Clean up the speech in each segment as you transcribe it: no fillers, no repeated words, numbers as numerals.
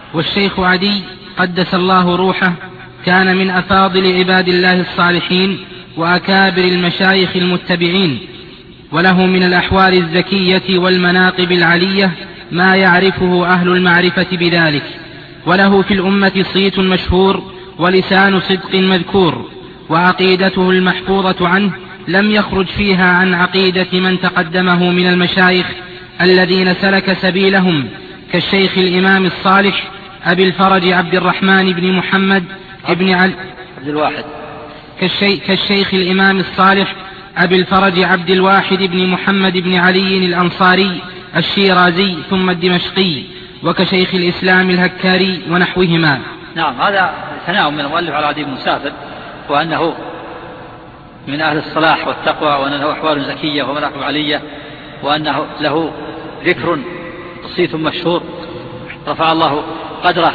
والشيخ عدي قدس الله روحه كان من أفاضل عباد الله الصالحين وأكابر المشايخ المتبعين، وله من الأحوال الزكية والمناقب العلية ما يعرفه أهل المعرفة بذلك، وله في الأمة صيت مشهور ولسان صدق مذكور، وعقيدته المحفوظة عنه لم يخرج فيها عن عقيدة من تقدمه من المشايخ الذين سلك سبيلهم، كالشيخ الإمام الصالح أبي الفرج عبد الرحمن بن محمد ابن علي عبد الواحد كالشيخ الإمام الصالح أبي الفرج عبد الواحد بن محمد بن علي الأنصاري الشيرازي ثم الدمشقي، وكشيخ الإسلام الهكاري ونحوهما. نعم، هذا ثناء من المؤلف على عدي بن مسافر، وأنه من أهل الصلاح والتقوى، وأن له أحوال زكية ومناقب علية، وأنه له ذكر صيت مشهور رفع الله قدره،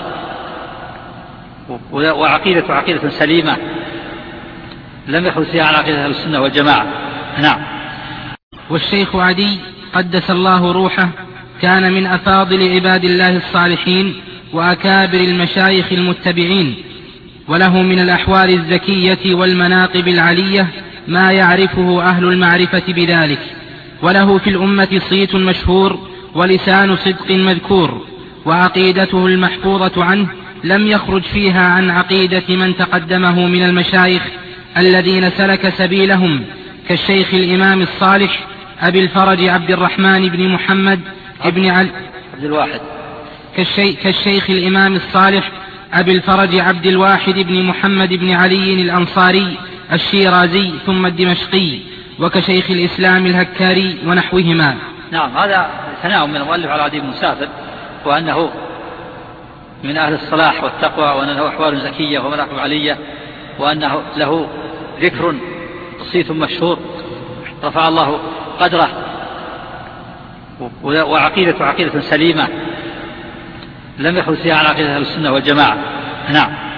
وعقيدة عقيدة سليمة لم يخرج فيها عن عقيدة أهل السنة والجماعة. نعم. والشيخ عدي قدس الله روحه كان من أفاضل عباد الله الصالحين وأكابر المشايخ المتبعين، وله من الأحوال الزكية والمناقب العلية ما يعرفه أهل المعرفة بذلك، وله في الأمة صيت مشهور ولسان صدق مذكور، وعقيدته المحفوظة عنه لم يخرج فيها عن عقيدة من تقدمه من المشايخ الذين سلك سبيلهم، كالشيخ الإمام الصالح أبي الفرج عبد الرحمن بن محمد ابن علي عبد الواحد كالشيخ الإمام الصالح أبي الفرج عبد الواحد بن محمد بن علي الأنصاري الشيرازي ثم الدمشقي، وكشيخ الإسلام الهكاري ونحوهما. نعم، هذا ثناء من المؤلف على عدي بن مسافر، وأنه من أهل الصلاح والتقوى، وأن له أحوال زكية ومناقب علية، وأنه له ذكر صيت مشهور رفع الله قدره، وعقيدة عقيدة سليمة لم يخرج فيها عن عقيدة أهل السنة والجماعة. نعم.